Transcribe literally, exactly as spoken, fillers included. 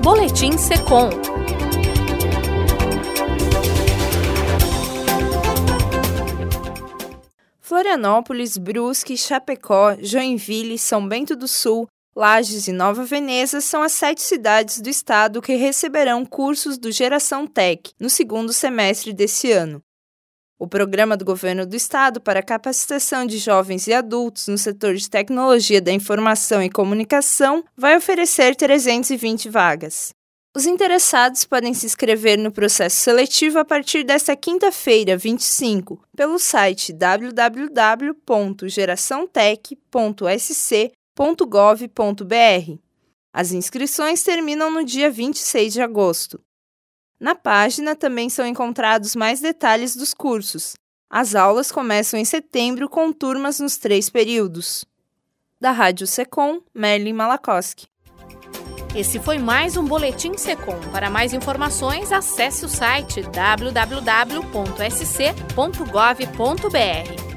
Boletim Secom. Florianópolis, Brusque, Chapecó, Joinville, São Bento do Sul, Lages e Nova Veneza são as sete cidades do estado que receberão cursos do Geração Tech no segundo semestre desse ano. O programa do governo do estado para a capacitação de jovens e adultos no setor de tecnologia da informação e comunicação vai oferecer trezentas e vinte vagas. Os interessados podem se inscrever no processo seletivo a partir desta quinta-feira, vinte e cinco, pelo site w w w ponto geração tech ponto s c ponto gov ponto b r. As inscrições terminam no dia vinte e seis de agosto. Na página também são encontrados mais detalhes dos cursos. As aulas começam em setembro com turmas nos três períodos. Da Rádio Secom, Merlin Malakoski. Esse foi mais um Boletim Secom. Para mais informações, acesse o site w w w ponto s c ponto gov ponto b r.